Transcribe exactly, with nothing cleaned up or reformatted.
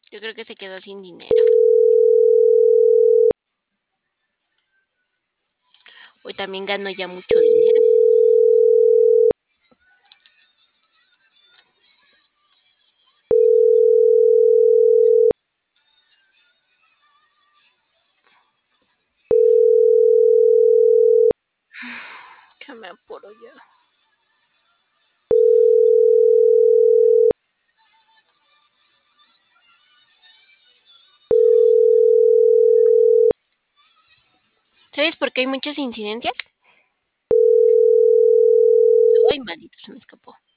Yo creo que se quedó sin dinero. Hoy también ganó ya mucho dinero. Que me apuro ya. ¿Sabes por qué hay muchas incidencias? Ay, maldito, se me escapó.